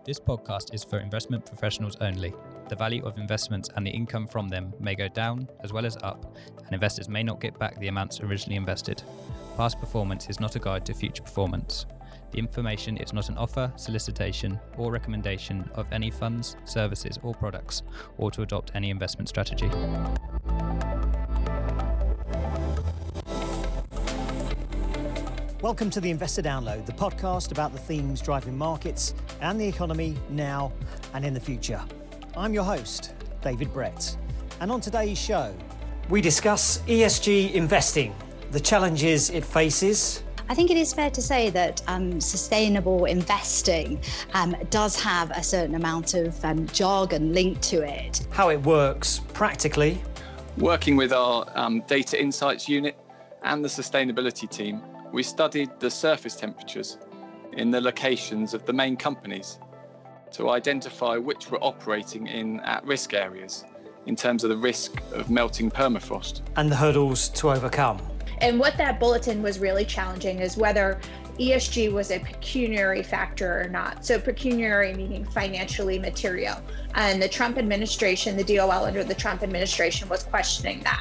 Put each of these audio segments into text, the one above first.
This podcast is for investment professionals only. The value of investments and the income from them may go down as well as up, and investors may not get back the amounts originally invested. Past performance is not a guide to future performance. The information is not an offer, solicitation, or recommendation of any funds, services, or products, or to adopt any investment strategy. Welcome to the Investor Download, the podcast about the themes driving markets and the economy now and in the future. I'm your host, David Brett. And on today's show, we discuss ESG investing, the challenges it faces. I think it is fair to say that sustainable investing does have a certain amount of jargon linked to it. How it works practically. Working with our data insights unit and the sustainability team, we studied the surface temperatures in the locations of the main companies to identify which were operating in at-risk areas in terms of the risk of melting permafrost. And the hurdles to overcome. And what that bulletin was really challenging is whether ESG was a pecuniary factor or not. So pecuniary meaning financially material. And the Trump administration, the DOL under the Trump administration was questioning that.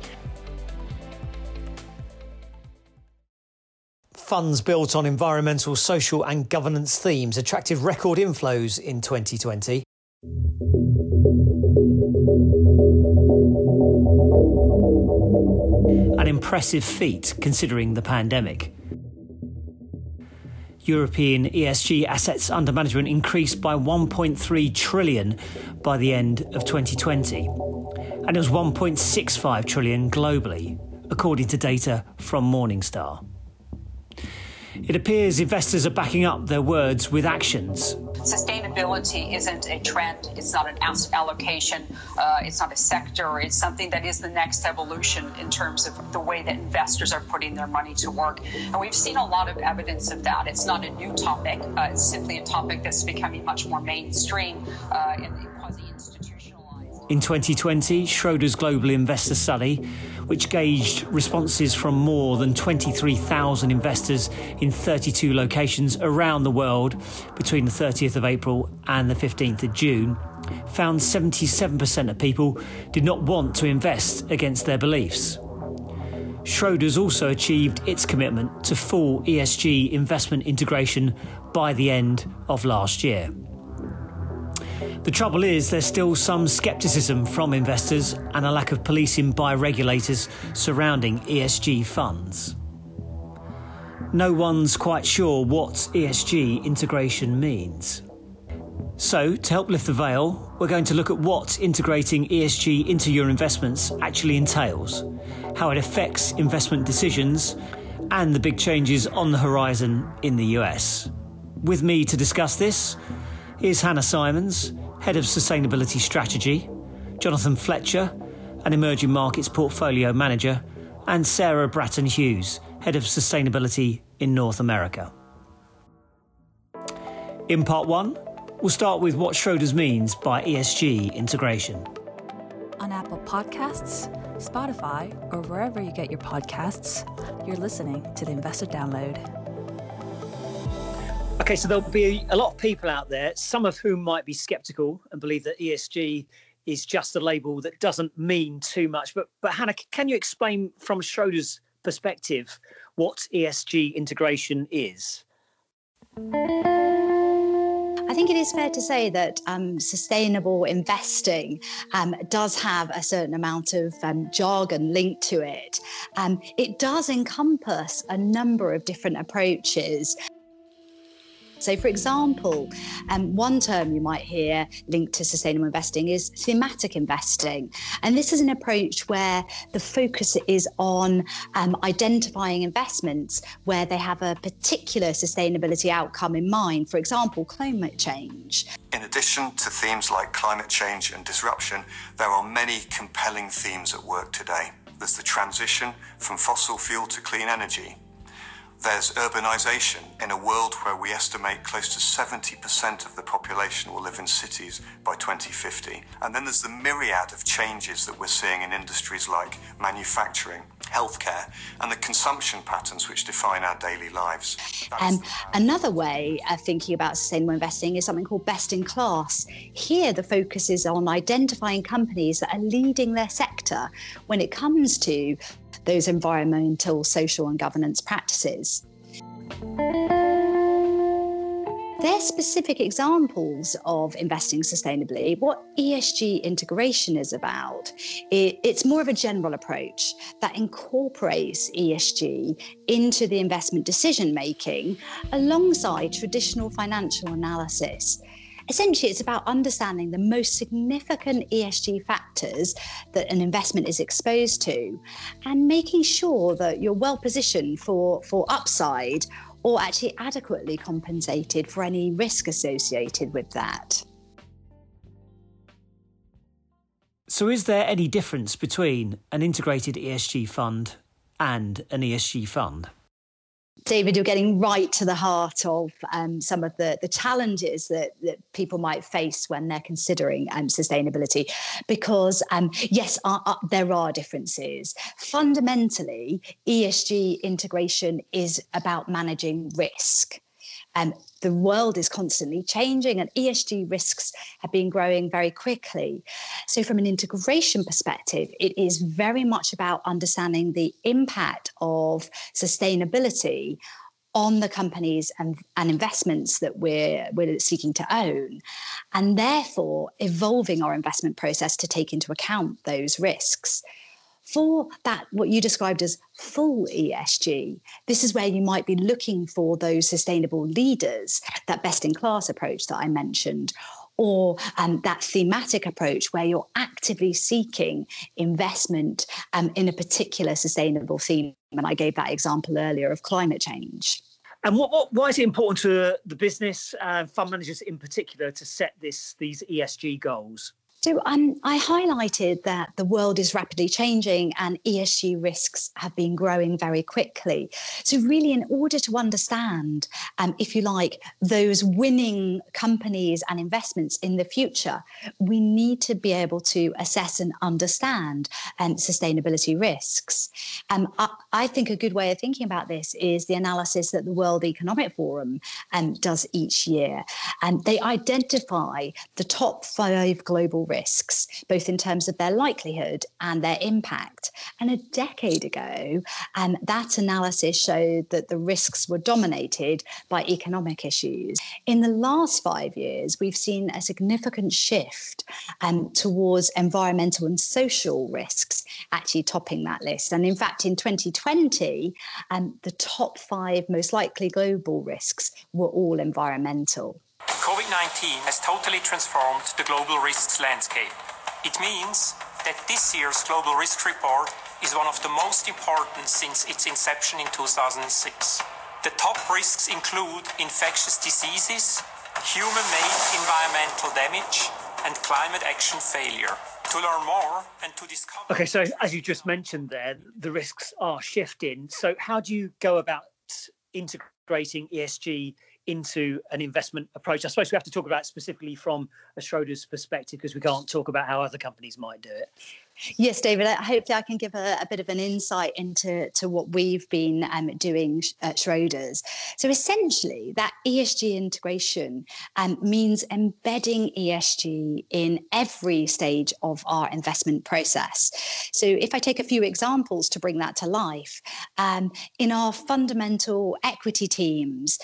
Funds built on environmental, social and governance themes attracted record inflows in 2020. An impressive feat considering the pandemic. European ESG assets under management increased by 1.3 trillion by the end of 2020, and it was 1.65 trillion globally, according to data from Morningstar. It appears investors are backing up their words with actions. Sustainability isn't a trend, it's not an asset allocation, it's not a sector, it's something that is the next evolution in terms of the way that investors are putting their money to work. And we've seen a lot of evidence of that. It's not a new topic, it's simply a topic that's becoming much more mainstream and quasi-institutionalized. In 2020, Schroders Global Investor Study, which gauged responses from more than 23,000 investors in 32 locations around the world between the 30th of April and the 15th of June, found 77% of people did not want to invest against their beliefs. Schroders also achieved its commitment to full ESG investment integration by the end of last year. The trouble is there's still some scepticism from investors and a lack of policing by regulators surrounding ESG funds. No one's quite sure what ESG integration means. So, to help lift the veil, we're going to look at what integrating ESG into your investments actually entails, how it affects investment decisions, and the big changes on the horizon in the US. With me to discuss this is Hannah Simons, Head of Sustainability Strategy, Jonathan Fletcher, an Emerging Markets Portfolio Manager, and Sarah Bratton Hughes, Head of Sustainability in North America. In part one, we'll start with what Schroders means by ESG integration. On Apple Podcasts, Spotify, or wherever you get your podcasts, you're listening to the Investor Download. Okay, so there'll be a lot of people out there, some of whom might be sceptical and believe that ESG is just a label that doesn't mean too much. But Hannah, can you explain from Schroders' perspective what ESG integration is? I think it is fair to say that sustainable investing does have a certain amount of jargon linked to it. It does encompass a number of different approaches. So, for example, one term you might hear linked to sustainable investing is thematic investing. And this is an approach where the focus is on identifying investments where they have a particular sustainability outcome in mind, for example, climate change. In addition to themes like climate change and disruption, there are many compelling themes at work today. There's the transition from fossil fuel to clean energy, There's urbanisation in a world where we estimate close to 70% of the population will live in cities by 2050. And then there's the myriad of changes that we're seeing in industries like manufacturing, healthcare, and the consumption patterns which define our daily lives. Another way of thinking about sustainable investing is something called best in class. Here, the focus is on identifying companies that are leading their sector when it comes to those environmental, social and governance practices. They're specific examples of investing sustainably. What ESG integration is about, it's more of a general approach that incorporates ESG into the investment decision-making alongside traditional financial analysis. Essentially, it's about understanding the most significant ESG factors that an investment is exposed to and making sure that you're well positioned for upside or actually adequately compensated for any risk associated with that. So is there any difference between an integrated ESG fund and an ESG fund? David, you're getting right to the heart of some of the challenges that people might face when they're considering sustainability, because yes, there are differences. Fundamentally, ESG integration is about managing risk. The world is constantly changing and ESG risks have been growing very quickly. So from an integration perspective, it is very much about understanding the impact of sustainability on the companies and investments that we're seeking to own, and therefore evolving our investment process to take into account those risks. For that, what you described as full ESG, this is where you might be looking for those sustainable leaders, that best-in-class approach that I mentioned, or that thematic approach where you're actively seeking investment in a particular sustainable theme. And I gave that example earlier of climate change. And why is it important to the business fund managers in particular to set these ESG goals? So I highlighted that the world is rapidly changing and ESG risks have been growing very quickly. So really, in order to understand, if you like, those winning companies and investments in the future, we need to be able to assess and understand sustainability risks. I think a good way of thinking about this is the analysis that the World Economic Forum does each year. And they identify the top 5 global risks, both in terms of their likelihood and their impact. And a decade ago, that analysis showed that the risks were dominated by economic issues. In the last 5 years, we've seen a significant shift towards environmental and social risks actually topping that list. And in fact, in 2020, the top 5 most likely global risks were all environmental. COVID-19 has totally transformed the global risks landscape. It means that this year's Global Risk Report is one of the most important since its inception in 2006. The top risks include infectious diseases, human-made environmental damage, and climate action failure. To learn more and to discover... Okay, so as you just mentioned there, the risks are shifting. So how do you go about integrating ESG into an investment approach? I suppose we have to talk about it specifically from a Schroders perspective because we can't talk about how other companies might do it. Yes, David, hopefully I can give a bit of an insight into what we've been doing at Schroders. So essentially, that ESG integration means embedding ESG in every stage of our investment process. So if I take a few examples to bring that to life, in our fundamental equity teams,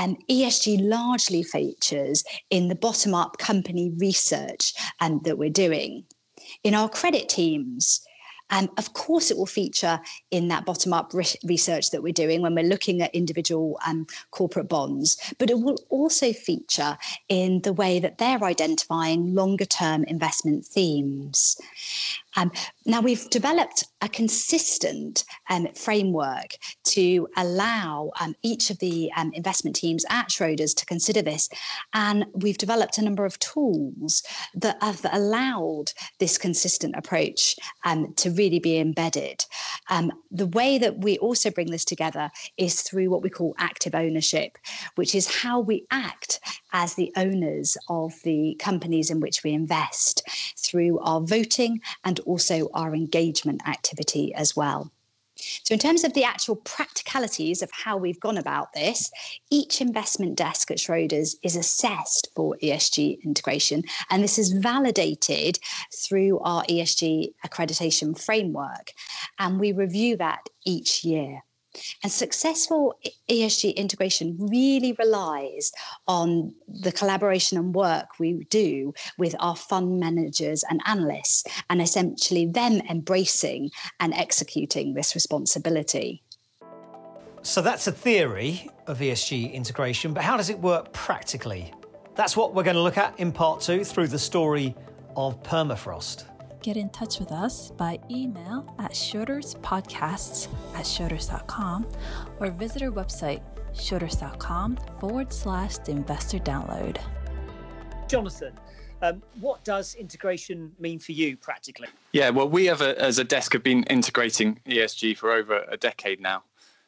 ESG largely features in the bottom-up company research that we're doing. In our credit teams, of course, it will feature in that bottom-up research that we're doing when we're looking at individual corporate bonds, but it will also feature in the way that they're identifying longer-term investment themes. Now, we've developed a consistent framework to allow each of the investment teams at Schroders to consider this. And we've developed a number of tools that have allowed this consistent approach to really be embedded. The way that we also bring this together is through what we call active ownership, which is how we act as the owners of the companies in which we invest through our voting and also our engagement activity as well. So in terms of the actual practicalities of how we've gone about this, each investment desk at Schroders is assessed for ESG integration, and this is validated through our ESG accreditation framework, and we review that each year. And successful ESG integration really relies on the collaboration and work we do with our fund managers and analysts, and essentially them embracing and executing this responsibility. So that's a theory of ESG integration, but how does it work practically? That's what we're going to look at in part 2 through the story of permafrost. Get in touch with us by email at schroderspodcasts@schroders.com or visit our website, schroders.com/the investor download. Jonathan, what does integration mean for you practically? Yeah, well, we have as a desk have been integrating ESG for over a decade now.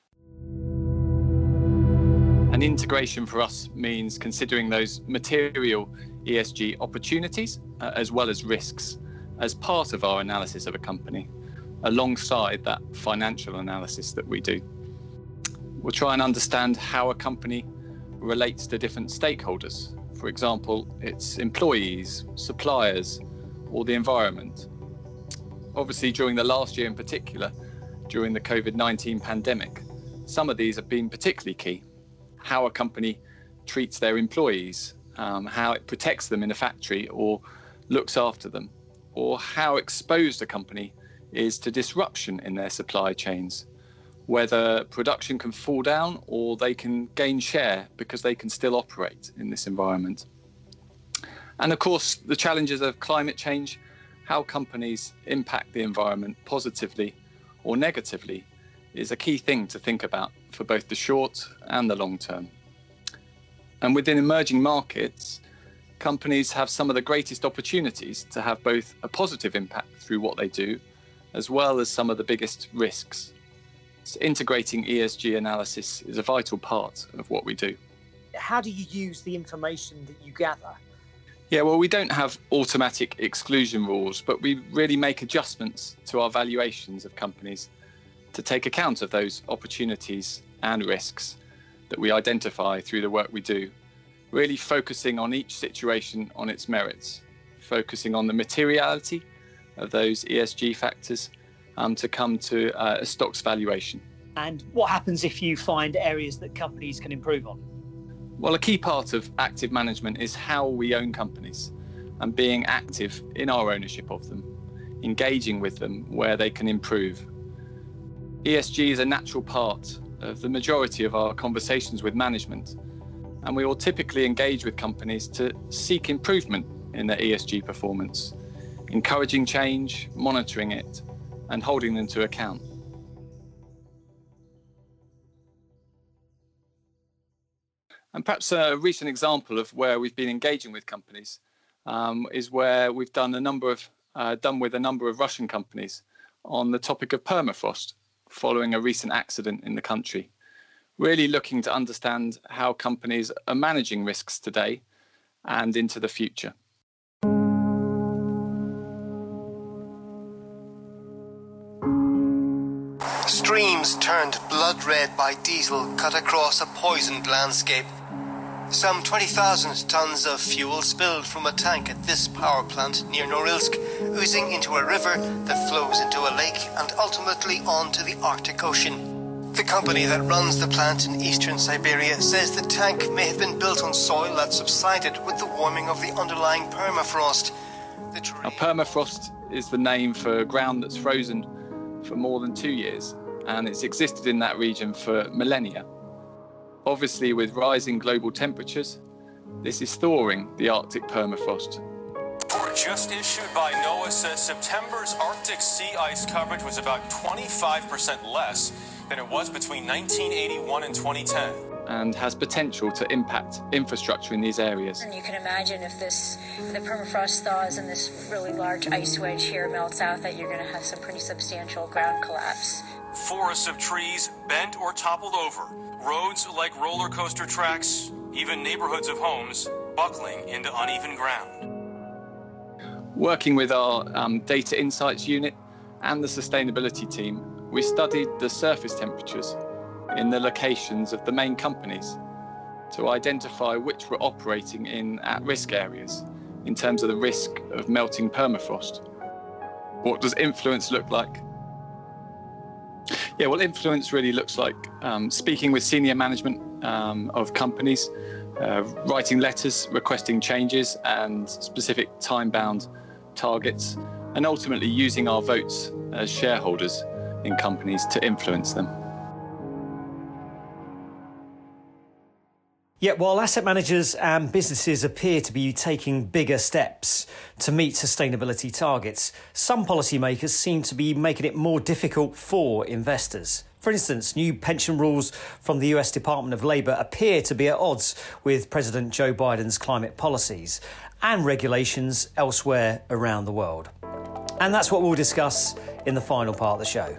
And integration for us means considering those material ESG opportunities as well as risks as part of our analysis of a company, alongside that financial analysis that we do. We'll try and understand how a company relates to different stakeholders, for example, its employees, suppliers, or the environment. Obviously, during the last year in particular, during the COVID-19 pandemic, some of these have been particularly key. How a company treats their employees, how it protects them in a factory or looks after them, or how exposed a company is to disruption in their supply chains, whether production can fall down or they can gain share because they can still operate in this environment. And of course, the challenges of climate change, how companies impact the environment positively or negatively, is a key thing to think about for both the short and the long term. And within emerging markets, companies have some of the greatest opportunities to have both a positive impact through what they do, as well as some of the biggest risks. So integrating ESG analysis is a vital part of what we do. How do you use the information that you gather? Yeah, well, we don't have automatic exclusion rules, but we really make adjustments to our valuations of companies to take account of those opportunities and risks that we identify through the work we do, really focusing on each situation on its merits, focusing on the materiality of those ESG factors to come to a stock's valuation. And what happens if you find areas that companies can improve on? Well, a key part of active management is how we own companies and being active in our ownership of them, engaging with them where they can improve. ESG is a natural part of the majority of our conversations with management, and we will typically engage with companies to seek improvement in their ESG performance, encouraging change, monitoring it, and holding them to account. And perhaps a recent example of where we've been engaging with companies is where we've done with a number of Russian companies on the topic of permafrost following a recent accident in the country. Really looking to understand how companies are managing risks today and into the future. Streams turned blood red by diesel cut across a poisoned landscape. Some 20,000 tons of fuel spilled from a tank at this power plant near Norilsk, oozing into a river that flows into a lake and ultimately onto the Arctic Ocean. The company that runs the plant in eastern Siberia says the tank may have been built on soil that subsided with the warming of the underlying permafrost. Now, permafrost is the name for ground that's frozen for more than 2 years, and it's existed in that region for millennia. Obviously, with rising global temperatures, this is thawing the Arctic permafrost. just issued by NOAA says September's Arctic sea ice coverage was about 25% less than it was between 1981 and 2010. And has potential to impact infrastructure in these areas. And you can imagine if the permafrost thaws and this really large ice wedge here melts out, that you're going to have some pretty substantial ground collapse. Forests of trees bent or toppled over, roads like roller coaster tracks, even neighborhoods of homes buckling into uneven ground. Working with our data insights unit and the sustainability team, we studied the surface temperatures in the locations of the main companies to identify which were operating in at-risk areas in terms of the risk of melting permafrost. What does influence look like? Yeah, well, influence really looks like speaking with senior management of companies, writing letters requesting changes and specific time-bound targets, and ultimately using our votes as shareholders in companies to influence them. Yet while asset managers and businesses appear to be taking bigger steps to meet sustainability targets, some policymakers seem to be making it more difficult for investors. For instance, new pension rules from the US Department of Labour appear to be at odds with President Joe Biden's climate policies and regulations elsewhere around the world. And that's what we'll discuss in the final part of the show.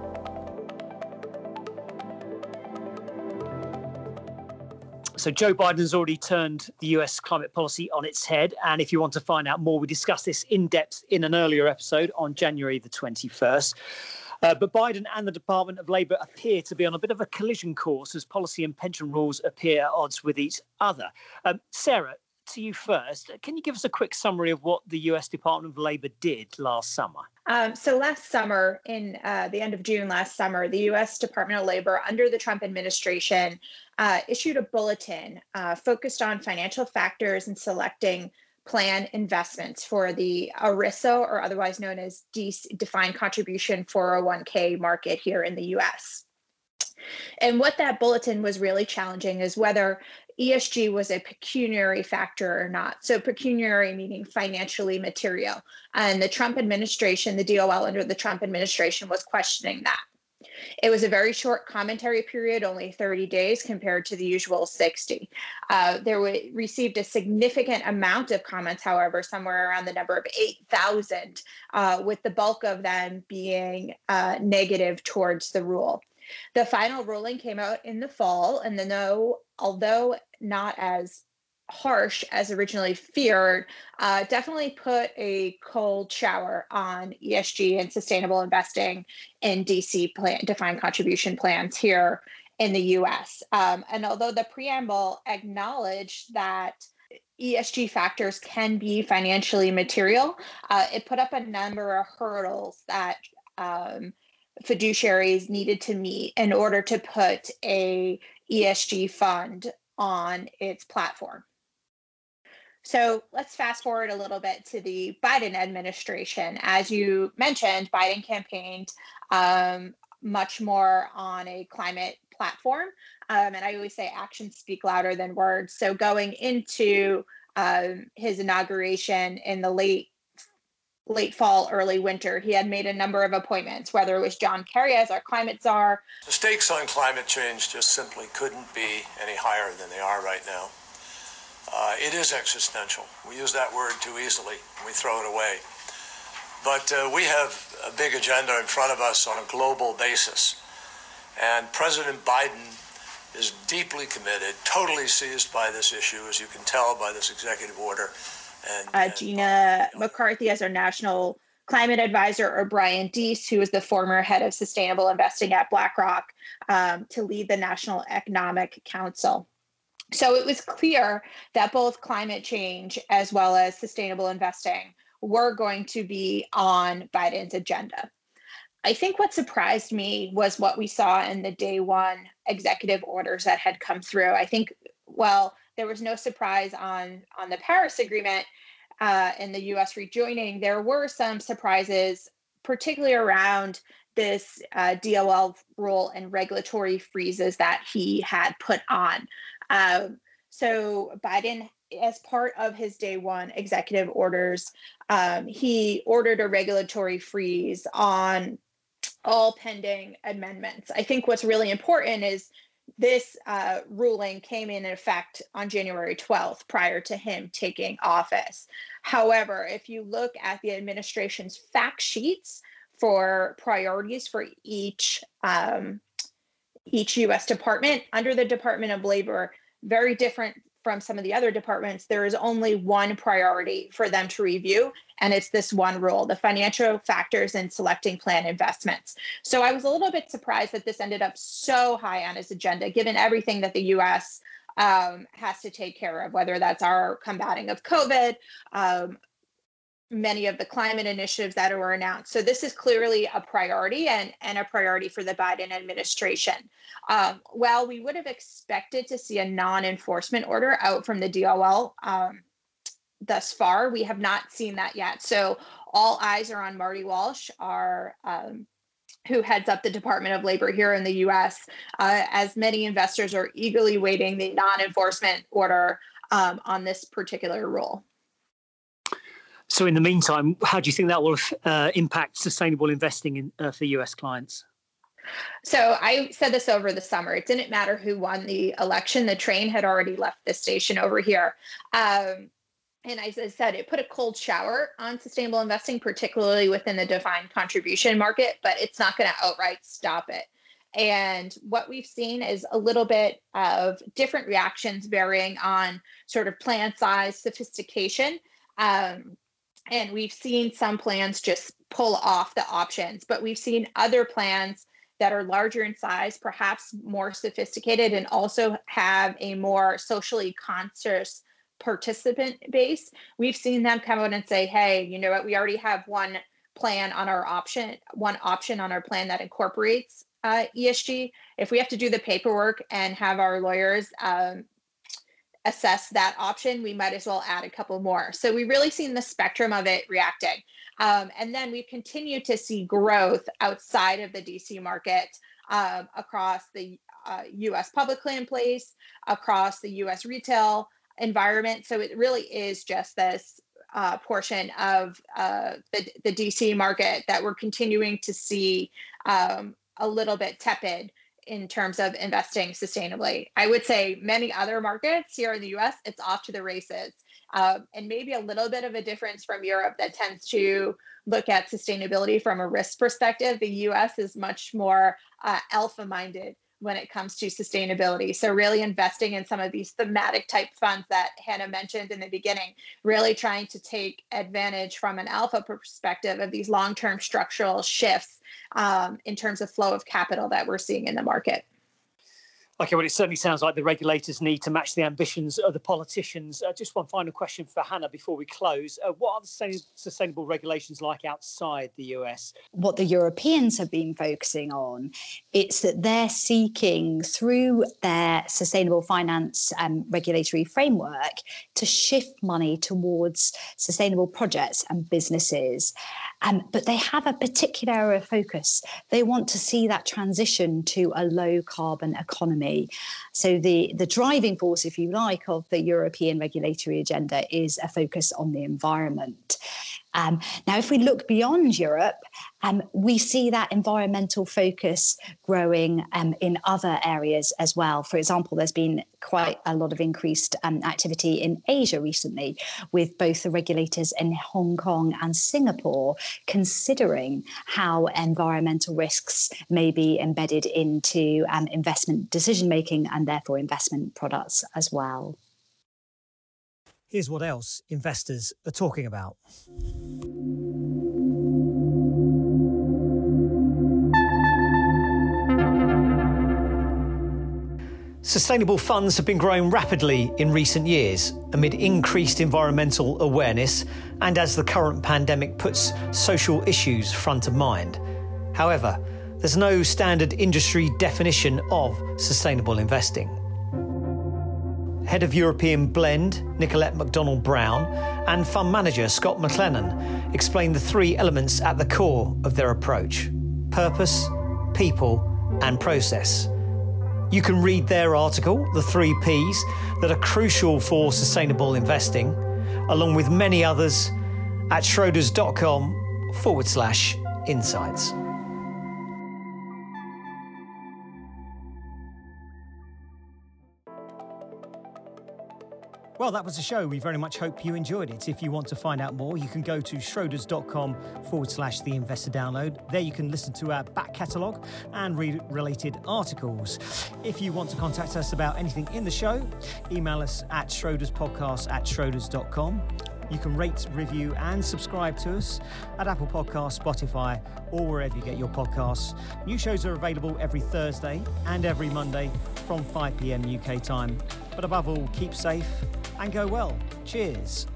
So Joe Biden's already turned the US climate policy on its head. And if you want to find out more, we discussed this in depth in an earlier episode on January the 21st. But Biden and the Department of Labour appear to be on a bit of a collision course as policy and pension rules appear at odds with each other. Sarah, to you first. Can you give us a quick summary of what the US Department of Labour did last summer? So last summer, in the end of June last summer, the US Department of Labor under the Trump administration issued a bulletin focused on financial factors and selecting plan investments for the ERISA, or otherwise known as Defined Contribution 401k market here in the US. And what that bulletin was really challenging is whether ESG was a pecuniary factor or not. So pecuniary meaning financially material. And the Trump administration, the DOL under the Trump administration, was questioning that. It was a very short commentary period, only 30 days compared to the usual 60. Received a significant amount of comments, however, somewhere around the number of 8,000, with the bulk of them being negative towards the rule. The final ruling came out in the fall, and although not as harsh as originally feared, definitely put a cold shower on ESG and sustainable investing in DC defined contribution plans here in the US. And although the preamble acknowledged that ESG factors can be financially material, it put up a number of hurdles that fiduciaries needed to meet in order to put a ESG fund on its platform. So let's fast forward a little bit to the Biden administration. As you mentioned, Biden campaigned much more on a climate platform. And I always say actions speak louder than words. So going into his inauguration in the late fall, early winter, he had made a number of appointments, whether it was John Kerry as our climate czar. The stakes on climate change just simply couldn't be any higher than they are right now. It is existential. We use that word too easily, and we throw it away. But we have a big agenda in front of us on a global basis. And President Biden is deeply committed, totally seized by this issue, as you can tell by this executive order. And Gina McCarthy as our national climate advisor, or Brian Deese, who is the former head of sustainable investing at BlackRock, to lead the National Economic Council. So it was clear that both climate change as well as sustainable investing were going to be on Biden's agenda. I think what surprised me was what we saw in the day one executive orders that had come through. I think, well, there was no surprise on the Paris Agreement and the U.S. rejoining. There were some surprises, particularly around this DOL rule and regulatory freezes that he had put on. So Biden as part of his day one executive orders, he ordered a regulatory freeze on all pending amendments. I think what's really important is this ruling came in effect on January 12th, prior to him taking office. However, if you look at the administration's fact sheets for priorities for each U.S. department, under the Department of Labor, very different from some of the other departments, there is only one priority for them to review, and it's this one rule, the financial factors in selecting plan investments. So I was a little bit surprised that this ended up so high on his agenda, given everything that the U.S. Has to take care of, whether that's our combating of COVID, many of the climate initiatives that were announced. So this is clearly a priority and a priority for the Biden administration. While we would have expected to see a non-enforcement order out from the DOL thus far, we have not seen that yet. So all eyes are on Marty Walsh, who heads up the Department of Labor here in the U.S., as many investors are eagerly waiting the non-enforcement order on this particular rule. So in the meantime, how do you think that will impact sustainable investing for US clients? So I said this over the summer. It didn't matter who won the election. The train had already left the station over here. And as I said, it put a cold shower on sustainable investing, particularly within the defined contribution market, but it's not going to outright stop it. And what we've seen is a little bit of different reactions varying on sort of plan size, sophistication. And we've seen some plans just pull off the options, but we've seen other plans that are larger in size, perhaps more sophisticated, and also have a more socially conscious participant base. We've seen them come out and say, hey, you know what, we already have one option on our plan that incorporates ESG. If we have to do the paperwork and have our lawyers assess that option, we might as well add a couple more. So we've really seen the spectrum of it reacting. And then we've continued to see growth outside of the DC market across the US public plan place, across the US retail environment. So it really is just this portion of the DC market that we're continuing to see a little bit tepid in terms of investing sustainably. I would say many other markets here in the US, it's off to the races. And maybe a little bit of a difference from Europe that tends to look at sustainability from a risk perspective. The US is much more alpha-minded when it comes to sustainability. So really investing in some of these thematic type funds that Hannah mentioned in the beginning, really trying to take advantage from an alpha perspective of these long-term structural shifts in terms of flow of capital that we're seeing in the market. Okay, well, it certainly sounds like the regulators need to match the ambitions of the politicians. Just one final question for Hannah before we close. What are the sustainable regulations like outside the US? What the Europeans have been focusing on, it's that they're seeking through their sustainable finance regulatory framework to shift money towards sustainable projects and businesses. But they have a particular area of focus. They want to see that transition to a low carbon economy. So the driving force, if you like, of the European regulatory agenda is a focus on the environment. Now, if we look beyond Europe, we see that environmental focus growing in other areas as well. For example, there's been quite a lot of increased activity in Asia recently, with both the regulators in Hong Kong and Singapore considering how environmental risks may be embedded into investment decision-making and therefore investment products as well. Here's what else investors are talking about. Sustainable funds have been growing rapidly in recent years amid increased environmental awareness and as the current pandemic puts social issues front of mind. However, there's no standard industry definition of sustainable investing. Head of European Blend, Nicolette McDonald-Brown, and fund manager Scott McLennan explained the three elements at the core of their approach: purpose, people, and process. You can read their article, The 3 Ps That Are Crucial for Sustainable Investing, along with many others at schroders.com/insights. Well, that was the show. We very much hope you enjoyed it. If you want to find out more, you can go to schroders.com/the investor download. There you can listen to our back catalogue and read related articles. If you want to contact us about anything in the show, email us at schroderspodcast@schroders.com. You can rate, review and subscribe to us at Apple Podcasts, Spotify or wherever you get your podcasts. New shows are available every Thursday and every Monday from 5 p.m. UK time. But above all, keep safe and go well. Cheers.